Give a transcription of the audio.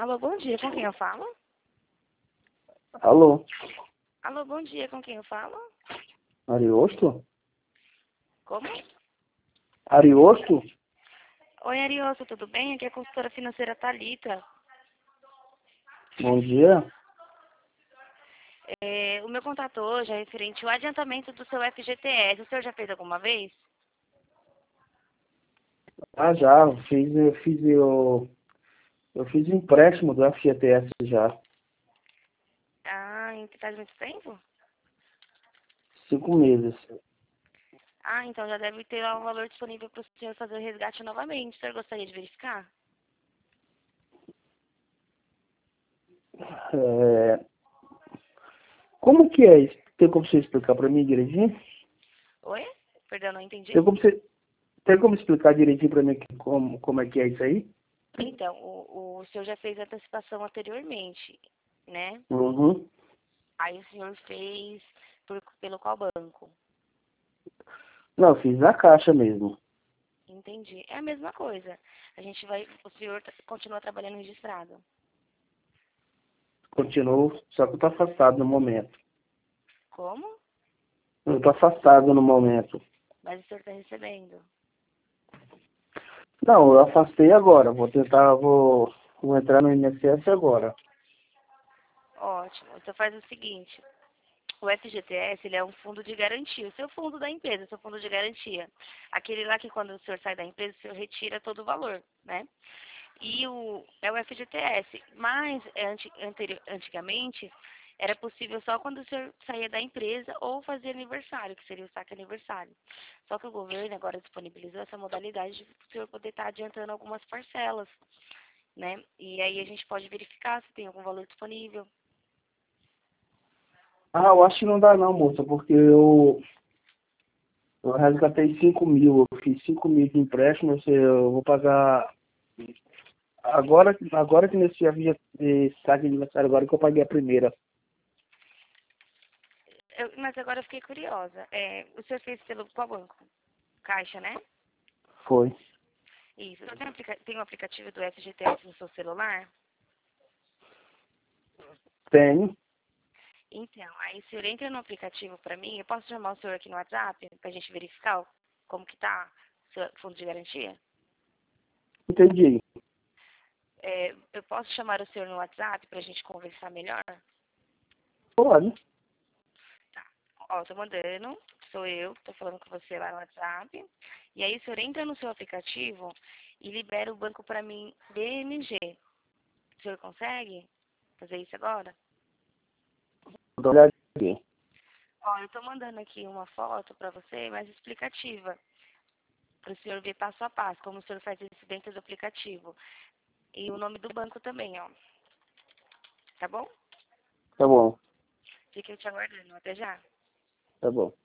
Alô, bom dia, com quem eu falo? Alô, Alô, bom dia, com quem eu falo? Ariosto? Como? Ariosto? Oi, Arioso, tudo bem? Aqui é a consultora financeira Thalita. Bom dia. O meu contato hoje é referente ao adiantamento do seu FGTS. O senhor já fez alguma vez? Ah, já, eu fiz empréstimo do FGTS já. Ah, faz muito tempo? 5 meses. Ah, então já deve ter lá um valor disponível para o senhor fazer o resgate novamente. O senhor gostaria de verificar? É, como que é isso? Tem como você explicar para mim direitinho? Oi? Perdão, não entendi. Tem como explicar direitinho para mim como é que é isso aí? Então, o senhor já fez a antecipação anteriormente, né? Uhum. Aí o senhor fez pelo qual banco? Não, eu fiz na Caixa mesmo. Entendi. É a mesma coisa. O senhor continua trabalhando registrado. Continuo, só que eu tô afastado no momento. Como? Eu tô afastado no momento. Mas o senhor está recebendo. Não, eu afastei agora. Vou entrar no INSS agora. Ótimo. Então faz o seguinte. O FGTS, ele é um fundo de garantia. O seu fundo da empresa, o seu fundo de garantia. Aquele lá que quando o senhor sai da empresa, o senhor retira todo o valor, né? É o FGTS. Mas, antigamente, era possível só quando o senhor saía da empresa ou fazia aniversário, que seria o saque aniversário. Só que o governo agora disponibilizou essa modalidade de o senhor poder estar adiantando algumas parcelas, né? E aí a gente pode verificar se tem algum valor disponível. Ah, eu acho que não dá não, moça, porque eu resgatei 5 mil, eu fiz 5 mil de empréstimo, eu vou pagar agora que nesse dia de saque de aniversário, agora que eu paguei a primeira. Mas agora eu fiquei curiosa. O senhor fez pelo qual banco? Caixa, né? Foi. Isso. O senhor tem um aplicativo do FGTS no seu celular? Tem. Então, aí o senhor entra no aplicativo para mim, eu posso chamar o senhor aqui no WhatsApp para a gente verificar como que tá o seu fundo de garantia? Entendi. Eu posso chamar o senhor no WhatsApp para a gente conversar melhor? Pode. Tá. Ó, tô mandando, sou eu que tô falando com você lá no WhatsApp. E aí o senhor entra no seu aplicativo e libera o banco para mim BMG. O senhor consegue fazer isso agora? Vou dar uma olhada aqui. Ó, eu tô mandando aqui uma foto para você, mais explicativa, para o senhor ver passo a passo, como o senhor faz isso dentro do aplicativo. E o nome do banco também, ó. Tá bom? Tá bom. Fica te aguardando. Até já. Tá bom.